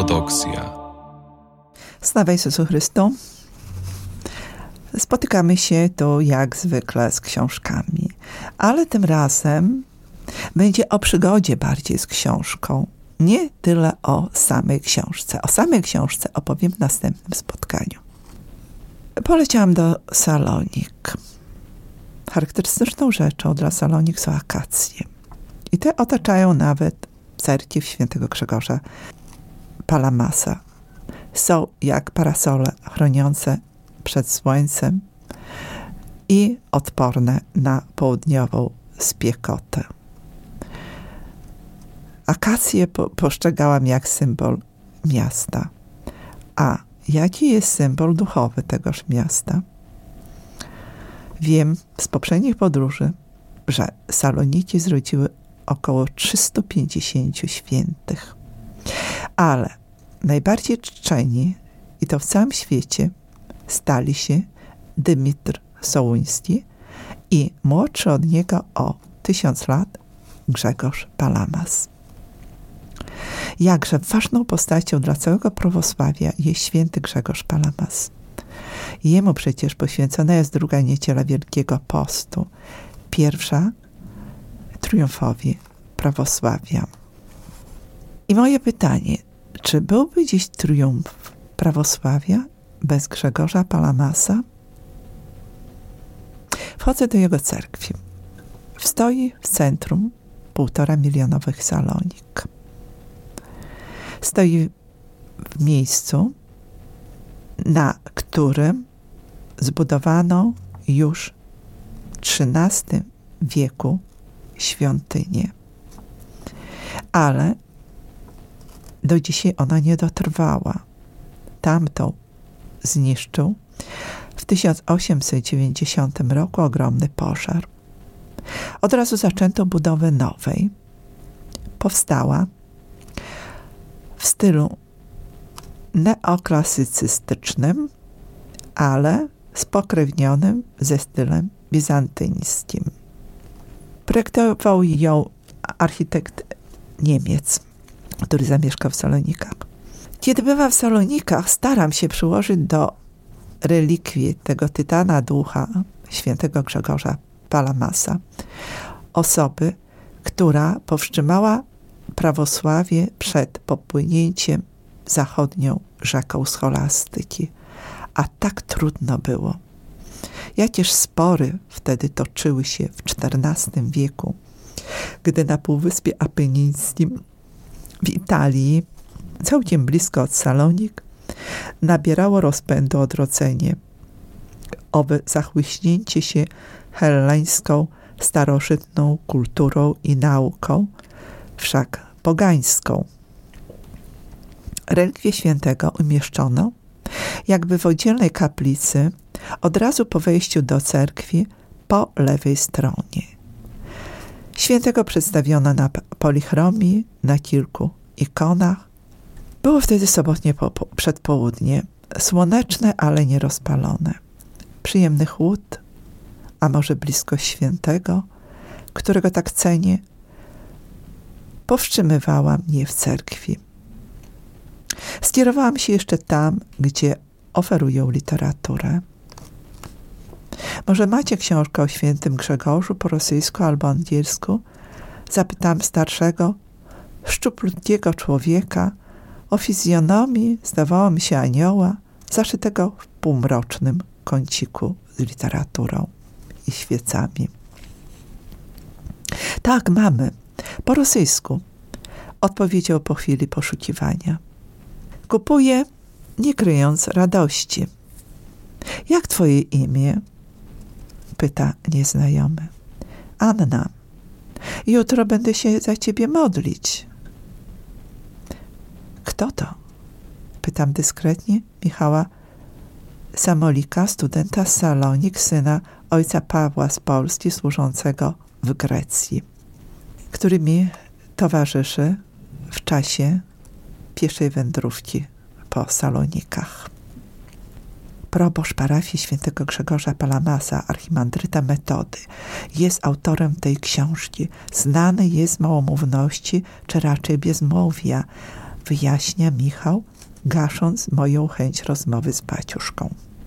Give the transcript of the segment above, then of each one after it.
Ortodoksja. Sława Jezusu Chrystu. Spotykamy się tu jak zwykle z książkami, ale tym razem będzie o przygodzie bardziej z książką. Nie tyle o samej książce. O samej książce opowiem w następnym spotkaniu. Poleciałam do Salonik. Charakterystyczną rzeczą dla Salonik są akacje. I te otaczają nawet cerkiew świętego Grzegorza Palamasa. Są jak parasole chroniące przed słońcem i odporne na południową spiekotę. Akacje postrzegałam jak symbol miasta. A jaki jest symbol duchowy tegoż miasta? Wiem z poprzednich podróży, że Saloniki zrodziły około 350 świętych. Ale najbardziej czczeni, i to w całym świecie, stali się Dymitr Sołuński i młodszy od niego o 1000 lat Grzegorz Palamas. Jakże ważną postacią dla całego prawosławia jest święty Grzegorz Palamas. Jemu przecież poświęcona jest druga niedziela Wielkiego Postu, pierwsza triumfowi prawosławia. I moje pytanie, czy byłby dziś triumf prawosławia bez Grzegorza Palamasa? Wchodzę do jego cerkwi. Stoi w centrum 1,5-milionowych Salonik. Stoi w miejscu, na którym zbudowano już w XIII wieku świątynię. Ale do dzisiaj ona nie dotrwała. Tamtą zniszczył w 1890 roku ogromny pożar. Od razu zaczęto budowę nowej. Powstała w stylu neoklasycystycznym, ale spokrewnionym ze stylem bizantyńskim. Projektował ją architekt Niemiec, który zamieszkał w Salonikach. Kiedy bywam w Salonikach, staram się przyłożyć do relikwii tego tytana ducha, świętego Grzegorza Palamasa, osoby, która powstrzymała prawosławie przed popłynięciem zachodnią rzeką scholastyki. A tak trudno było. Jakież spory wtedy toczyły się w XIV wieku, gdy na Półwyspie Apenińskim w Italii, całkiem blisko od Salonik, nabierało rozpędu odrodzenie. Owe zachłyśnięcie się helleńską, starożytną kulturą i nauką, wszak pogańską. Relikwię świętego umieszczono jakby w oddzielnej kaplicy od razu po wejściu do cerkwi po lewej stronie. Świętego przedstawiono na polichromii, na kilku ikonach. Było wtedy sobotnie przedpołudnie, słoneczne, ale nie rozpalone. Przyjemny chłód, a może bliskość świętego, którego tak cenię, powstrzymywała mnie w cerkwi. Skierowałam się jeszcze tam, gdzie oferują literaturę. Może macie książkę o świętym Grzegorzu po rosyjsku albo angielsku? Zapytałam starszego, szczuplutkiego człowieka o fizjonomii, zdawało mi się anioła, zaszytego w półmrocznym kąciku z literaturą i świecami. Tak, mamy. Po rosyjsku. Odpowiedział po chwili poszukiwania. Kupuję, nie kryjąc radości. Jak twoje imię? Pyta nieznajomy. Anna. Jutro będę się za ciebie modlić. Kto to? Pytam dyskretnie Michała Samolika, studenta z Salonik, syna ojca Pawła z Polski, służącego w Grecji, który mi towarzyszy w czasie pieszej wędrówki po Salonikach. Proboszcz parafii świętego Grzegorza Palamasa, archimandryta Metody, jest autorem tej książki. Znany jest z małomówności, czy raczej bezmówia, wyjaśnia Michał, gasząc moją chęć rozmowy z baciuszką.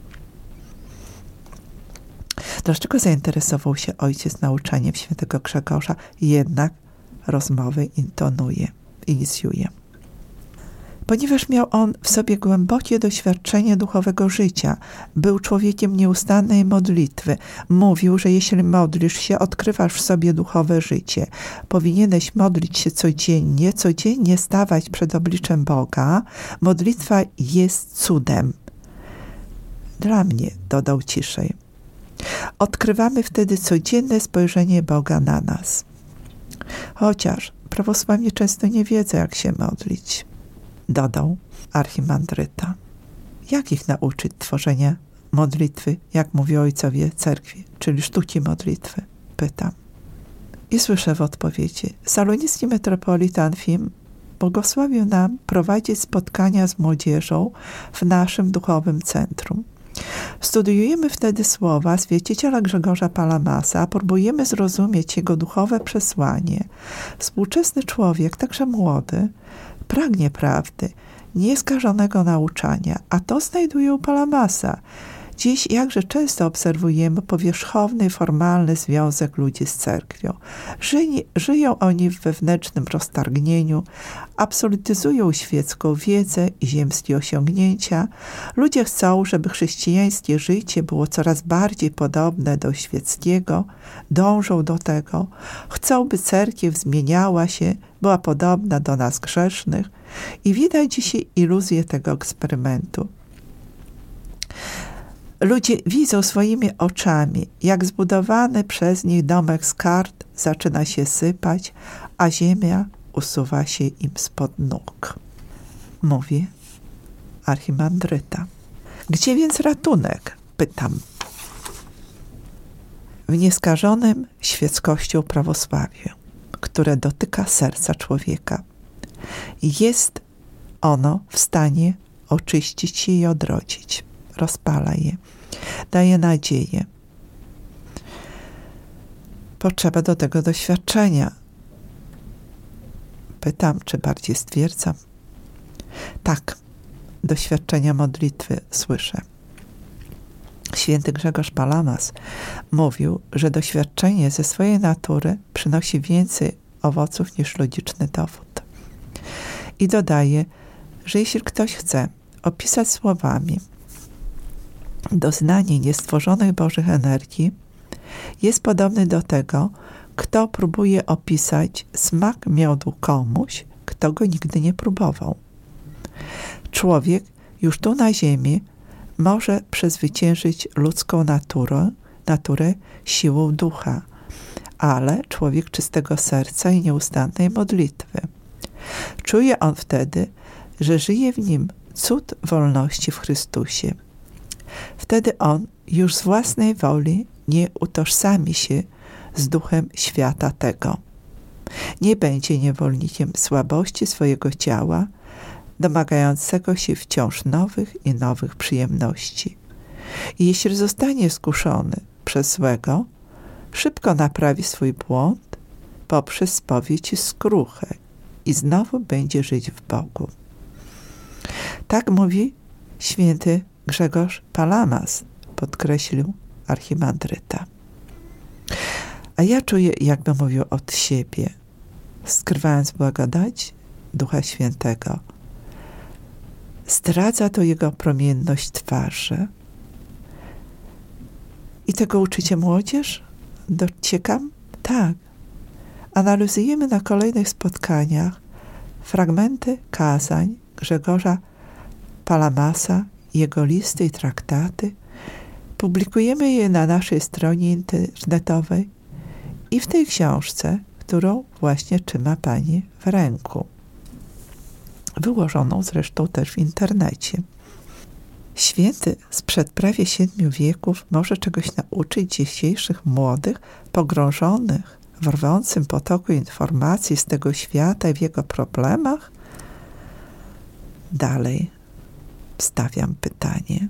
Dlaczego zainteresował się ojciec nauczaniem świętego Grzegorza, jednak rozmowę inicjuje? Ponieważ miał on w sobie głębokie doświadczenie duchowego życia, był człowiekiem nieustannej modlitwy. Mówił, że jeśli modlisz się, odkrywasz w sobie duchowe życie. Powinieneś modlić się codziennie stawać przed obliczem Boga. Modlitwa jest cudem. Dla mnie, dodał ciszej. Odkrywamy wtedy codzienne spojrzenie Boga na nas. Chociaż prawosławni często nie wiedzą, jak się modlić, dodał archimandryta. Jak ich nauczyć tworzenia modlitwy, jak mówią ojcowie cerkwi, czyli sztuki modlitwy? Pytam. I słyszę w odpowiedzi. Salonicki metropolita Anfim błogosławił nam prowadzić spotkania z młodzieżą w naszym duchowym centrum. Studiujemy wtedy słowa święciciela Grzegorza Palamasa, a próbujemy zrozumieć jego duchowe przesłanie. Współczesny człowiek, także młody, pragnie prawdy, nieskażonego nauczania, a to znajduje u Palamasa. Dziś jakże często obserwujemy powierzchowny, formalny związek ludzi z cerkwią. Żyją oni w wewnętrznym roztargnieniu, absolutyzują świecką wiedzę i ziemskie osiągnięcia. Ludzie chcą, żeby chrześcijańskie życie było coraz bardziej podobne do świeckiego, dążą do tego, chcą, by cerkiew zmieniała się, była podobna do nas grzesznych i widać dzisiaj iluzję tego eksperymentu. Ludzie widzą swoimi oczami, jak zbudowany przez nich domek z kart zaczyna się sypać, a ziemia usuwa się im spod nóg. Mówi archimandryta. Gdzie więc ratunek? Pytam. W nieskażonym świeckością prawosławiu, które dotyka serca człowieka. Jest ono w stanie oczyścić je i odrodzić. Rozpala je, daje nadzieję. Potrzeba do tego doświadczenia. Pytam, czy bardziej stwierdzam? Tak, doświadczenia modlitwy słyszę. Święty Grzegorz Palamas mówił, że doświadczenie ze swojej natury przynosi więcej owoców niż logiczny dowód. I dodaje, że jeśli ktoś chce opisać słowami doznanie niestworzonych Bożych energii, jest podobny do tego, kto próbuje opisać smak miodu komuś, kto go nigdy nie próbował. Człowiek już tu na ziemi może przezwyciężyć ludzką naturę siłą ducha, ale człowiek czystego serca i nieustannej modlitwy. Czuje on wtedy, że żyje w nim cud wolności w Chrystusie. Wtedy on już z własnej woli nie utożsami się z duchem świata tego. Nie będzie niewolnikiem słabości swojego ciała, domagającego się wciąż nowych i nowych przyjemności. I jeśli zostanie skuszony przez złego, szybko naprawi swój błąd poprzez spowiedź i skruchę i znowu będzie żyć w Bogu. Tak mówi święty Grzegorz Palamas, podkreślił archimandryta. A ja czuję, jakby mówił od siebie, skrywając blagodać Ducha Świętego. Zdradza to jego promienność twarzy. I tego uczycie młodzież? Dociekam? Tak. Analizujemy na kolejnych spotkaniach fragmenty kazań Grzegorza Palamasa, jego listy i traktaty. Publikujemy je na naszej stronie internetowej i w tej książce, którą właśnie trzyma Pani w ręku. Wyłożoną zresztą też w internecie. Święty sprzed prawie 7 wieków może czegoś nauczyć dzisiejszych młodych, pogrążonych w rwącym potoku informacji z tego świata i w jego problemach? Dalej stawiam pytanie.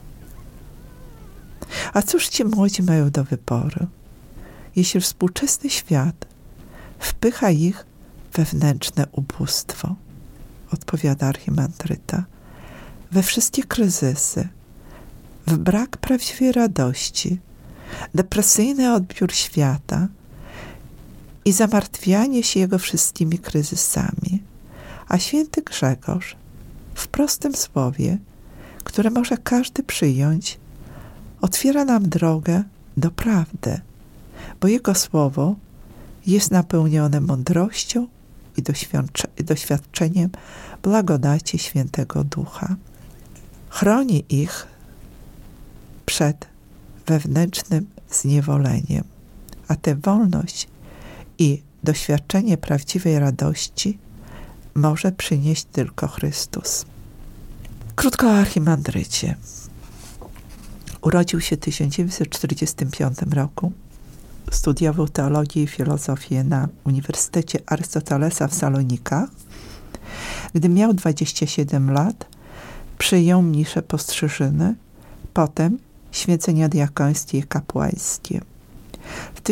A cóż ci młodzi mają do wyboru, jeśli współczesny świat wpycha ich wewnętrzne ubóstwo? odpowiada archimandryta, we wszystkie kryzysy, w brak prawdziwej radości, depresyjny odbiór świata i zamartwianie się jego wszystkimi kryzysami. A święty Grzegorz w prostym słowie, które może każdy przyjąć, otwiera nam drogę do prawdy, bo jego słowo jest napełnione mądrością i doświadczeniem blagodaci Świętego Ducha. Chroni ich przed wewnętrznym zniewoleniem, a tę wolność i doświadczenie prawdziwej radości może przynieść tylko Chrystus. Krótko o archimandrycie. Urodził się w 1945 roku. Studiował teologię i filozofię na Uniwersytecie Arystotelesa w Salonikach. Gdy miał 27 lat, przyjął mnisze postrzyżyny, potem święcenia diakońskie i kapłańskie. W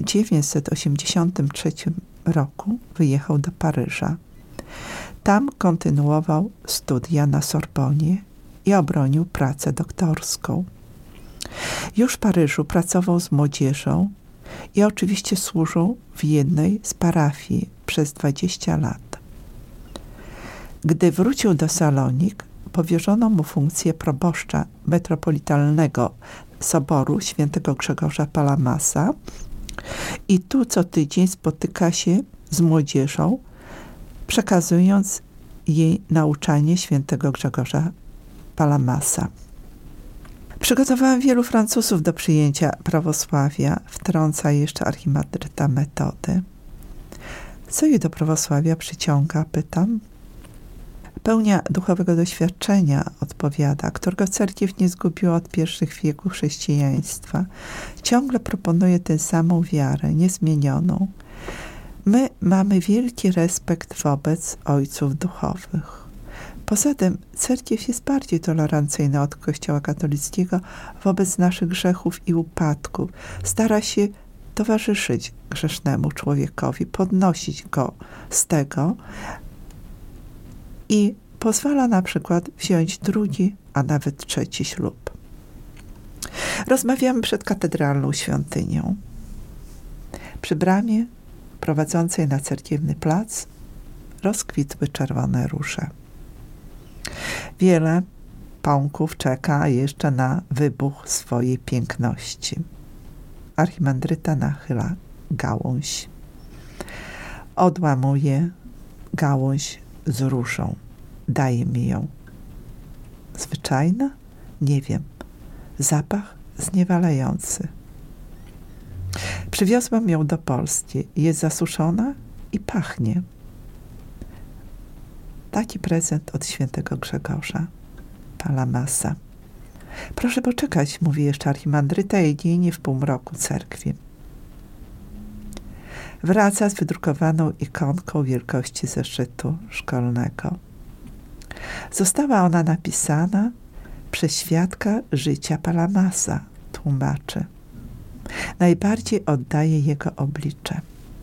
1983 roku wyjechał do Paryża. Tam kontynuował studia na Sorbonie i obronił pracę doktorską. Już w Paryżu pracował z młodzieżą i oczywiście służył w jednej z parafii przez 20 lat. Gdy wrócił do Salonik, powierzono mu funkcję proboszcza metropolitalnego Soboru Świętego Grzegorza Palamasa i tu co tydzień spotyka się z młodzieżą, przekazując jej nauczanie Świętego Grzegorza Palamasa. Przygotowałem wielu Francuzów do przyjęcia prawosławia, wtrąca jeszcze archimandryta Metody. Co je do prawosławia przyciąga, pytam. Pełnia duchowego doświadczenia, odpowiada, którego cerkiew nie zgubiła od pierwszych wieków chrześcijaństwa. Ciągle proponuje tę samą wiarę, niezmienioną. My mamy wielki respekt wobec ojców duchowych. Poza tym cerkiew jest bardziej tolerancyjna od Kościoła katolickiego wobec naszych grzechów i upadków. Stara się towarzyszyć grzesznemu człowiekowi, podnosić go z tego i pozwala na przykład wziąć drugi, a nawet trzeci ślub. Rozmawiamy przed katedralną świątynią. Przy bramie prowadzącej na cerkiewny plac rozkwitły czerwone róże. Wiele pąków czeka jeszcze na wybuch swojej piękności. Archimandryta nachyla gałąź. Odłamuje gałąź z różą. Daje mi ją. Zwyczajna? Nie wiem. Zapach zniewalający. Przywiozłam ją do Polski. Jest zasuszona i pachnie. Taki prezent od świętego Grzegorza Palamasa. Proszę poczekać, mówi jeszcze archimandryta i ginie w półmroku cerkwi. Wraca z wydrukowaną ikonką wielkości zeszytu szkolnego. Została ona napisana przez świadka życia Palamasa, tłumaczy. Najbardziej oddaje jego oblicze.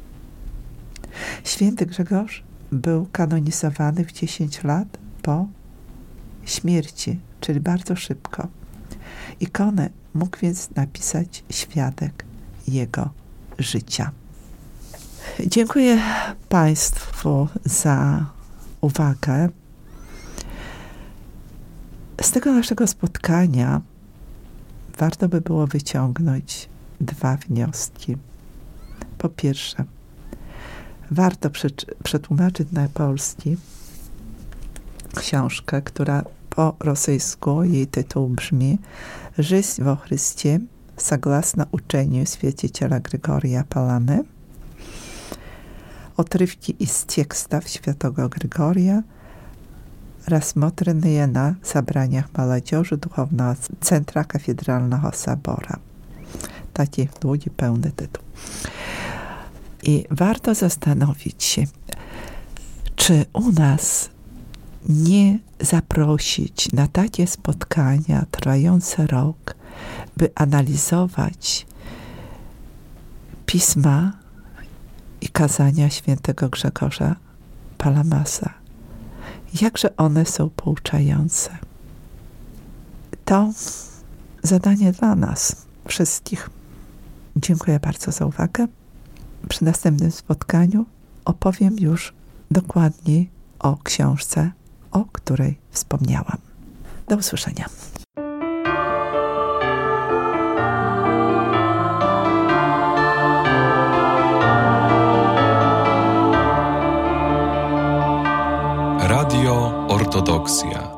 Święty Grzegorz był kanonizowany w 10 lat po śmierci, czyli bardzo szybko. Ikonę mógł więc napisać świadek jego życia. Dziękuję Państwu za uwagę. Z tego naszego spotkania warto by było wyciągnąć 2 wnioski. Po pierwsze, warto przetłumaczyć na polski książkę, która po rosyjsku, jej tytuł brzmi Żyć во Христе согласно учению святителя Григория Паламы. Отрывки из текстов Świętego Григория, рассмотренные на собраниях молодежи Духовного Центра Кафедрального Собора. Taki długi, pełny tytuł. I warto zastanowić się, czy u nas nie zaprosić na takie spotkania trwające rok, by analizować pisma i kazania świętego Grzegorza Palamasa. jakże one są pouczające. To zadanie dla nas wszystkich. Dziękuję bardzo za uwagę. Przy następnym spotkaniu opowiem już dokładniej o książce, o której wspomniałam. Do usłyszenia. Radio Ortodoksja.